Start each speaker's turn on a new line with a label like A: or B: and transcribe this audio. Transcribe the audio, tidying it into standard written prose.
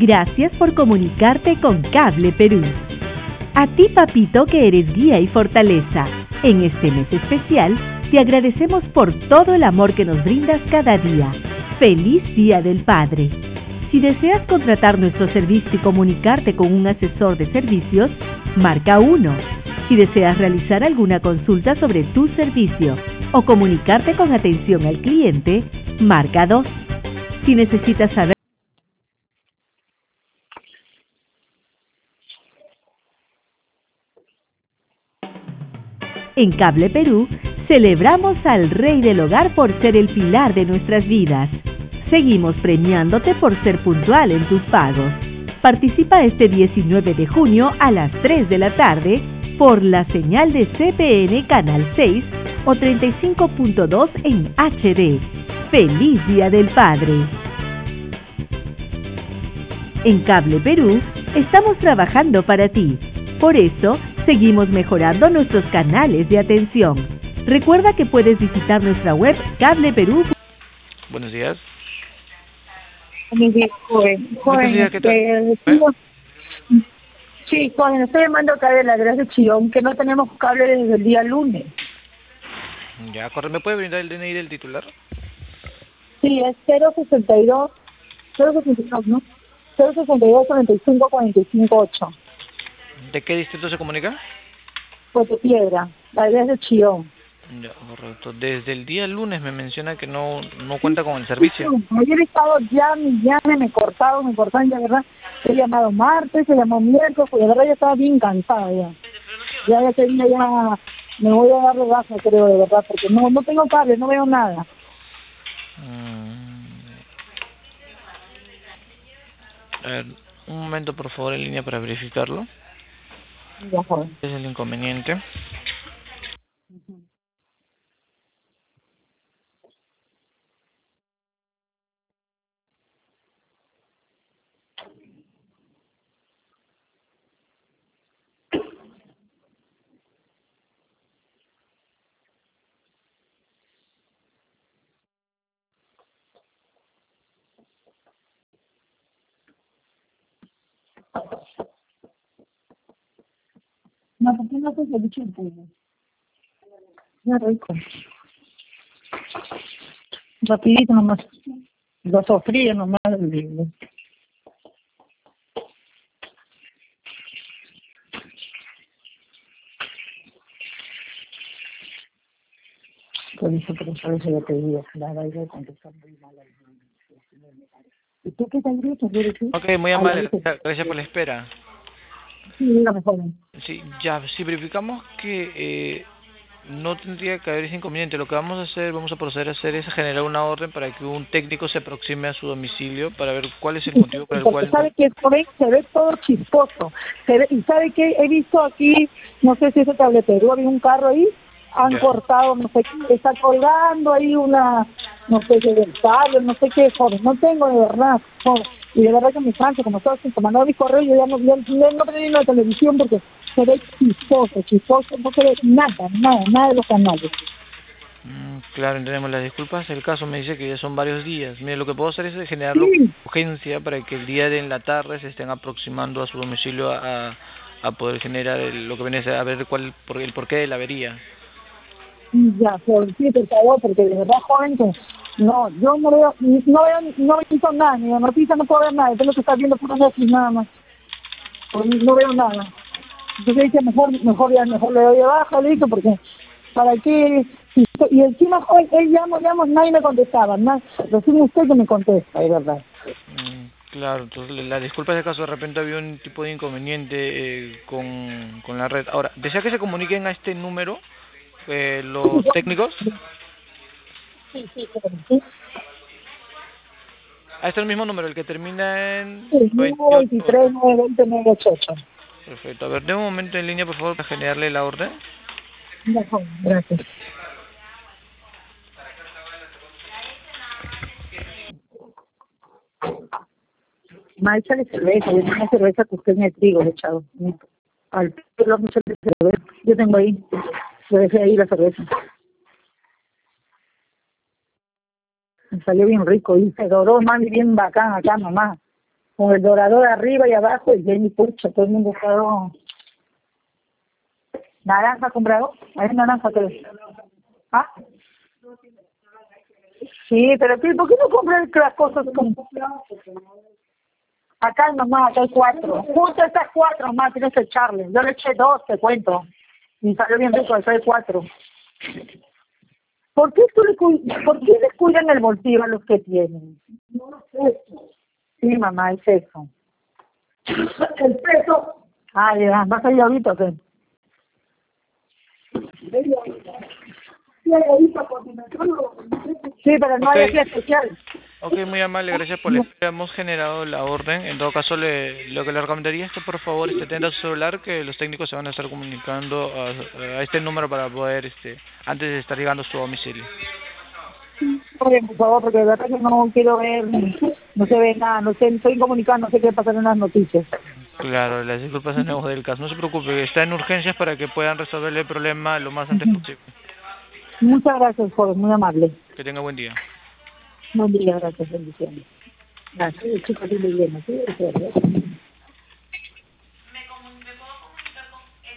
A: Gracias por comunicarte con Cable Perú. A ti, papito, que eres guía y fortaleza. En este mes especial, te agradecemos por todo el amor que nos brindas cada día. ¡Feliz Día del Padre! Si deseas contratar nuestro servicio y comunicarte con un asesor de servicios, marca 1. Si deseas realizar alguna consulta sobre tu servicio o comunicarte con atención al cliente, marca 2. Si necesitas saber En Cable Perú, celebramos al Rey del Hogar por ser el pilar de nuestras vidas. Seguimos premiándote por ser puntual en tus pagos. Participa este 19 de junio a las 3 de la tarde por la señal de CPN Canal 6 o 35.2 en HD. ¡Feliz Día del Padre! En Cable Perú, estamos trabajando para ti. Por eso, seguimos mejorando nuestros canales de atención. Recuerda que puedes visitar nuestra web Cable Perú.
B: Buenos días.
C: Buenos días, joven.
B: Buenos días, ¿qué tal?
C: Sí, joven, estoy llamando acá de la Gracia Chillón, que no tenemos cable desde el día lunes.
B: Ya, corre, ¿me puede brindar el DNI del titular?
C: Sí, es 062, ¿no? 062 45 45 8.
B: ¿De qué distrito se comunica?
C: Puerto Piedra, la Gracia Chillón.
B: Ya, correcto. Desde el día lunes me menciona que no cuenta con el servicio.
C: Ayer he estado llame, me cortaron, de verdad. He llamado martes, he llamado miércoles, de verdad ya estaba bien cansada ya. Ya ese día ya me voy a dar de baja, creo, de verdad, porque no tengo cable, no veo nada.
B: A ver, un momento por favor en línea para verificarlo.
C: Ya, joven.
B: Ese es el inconveniente.
C: No, ¿por qué no haces ceviche en pollo? Ya rico. Rapidito nomás. Lo sofríe nomás. Por eso yo te digo, la verdad es contestar muy mal. ¿Y tú qué tal gritos?
B: Ok, muy amable, gracias por la espera.
C: Sí, dígame, joven.
B: Sí, ya, si verificamos que no tendría que haber ese inconveniente, lo que vamos a hacer, vamos a proceder a hacer es generar una orden para que un técnico se aproxime a su domicilio para ver cuál es el motivo por el
C: Porque
B: cual...
C: sabe que joven se ve todo chisposo. Y sabe que he visto aquí, no sé si es el Cable Perú, había un carro ahí, han cortado, no sé qué, está colgando ahí una, no sé qué del cable, no sé qué, joven, no tengo de verdad, joven. Y de verdad que me canso, como estaba sin mandar mi correo, yo ya no prendí la televisión porque se ve chisposo, no se ve nada de los canales.
B: Claro, entendemos las disculpas. El caso me dice que ya son varios días. Mire, lo que puedo hacer es generarlo urgencia para que el día de en la tarde se estén aproximando a su domicilio a poder generar lo que viene a ver el porqué de la avería.
C: Ya, sí, por favor, porque de verdad, joven, que no, yo no veo nada, ni la noticia no puedo ver nada, tengo que estar viendo pura Netflix nada más, no veo nada. Entonces dije, mejor le doy de baja, le dije, porque para qué, y encima, joven, él llamo, nadie me contestaba, recién usted que me contesta, de verdad.
B: Claro, entonces la disculpa es de caso de repente había un tipo de inconveniente con la red. Ahora, ¿desea que se comuniquen a este número los técnicos?
C: Sí.
B: Ah, este es el mismo número, el que termina en...
C: Sí, 923 920 988.
B: Perfecto. A ver, de un momento en línea, por favor, para generarle la orden.
C: Ya, joven, gracias. Ma, échale cerveza, yo tengo una cerveza que usted en el trigo le he echado. Al pelo no se le cerveza. Yo tengo ahí, le dejé ahí la cerveza. Me salió bien rico y se doró, más bien bacán acá nomás. con el dorador arriba y abajo, y bien y pucha, todo el mundo quedó. ¿Naranja comprado? ¿Hay naranja que ¿Ah? Sí, pero ¿por qué no compran las cosas con... Acá nomás, acá hay 4. Justo estas 4 más tienes que echarle. Yo le eché 2, te cuento. Y salió bien rico, acá hay 4. ¿Por qué les cuidan el bolsillo a los que tienen? No es eso. Sí, mamá, es eso. El peso. Ah, ya, ¿vas a ir ahorita o qué? Sí, pero no hay aquí especial.
B: Ok, muy amable, gracias por la espera. Hemos generado la orden. En todo caso, lo que le recomendaría es que por favor tenga su celular, que los técnicos se van a estar comunicando a este número para poder, antes de estar llegando a su domicilio.
C: Oye, por favor, porque de verdad que no quiero ver, no se ve nada, no sé, estoy comunicando, no sé qué pasar en las noticias.
B: Claro, las disculpas en nuevo del caso. No se preocupe, está en urgencias para que puedan resolver el problema lo más antes posible.
C: Muchas gracias, joven, muy amable.
B: Que tenga buen día.
C: Buen día, gracias, bendiciones. Gracias, chicos, muy bien, ¿sí?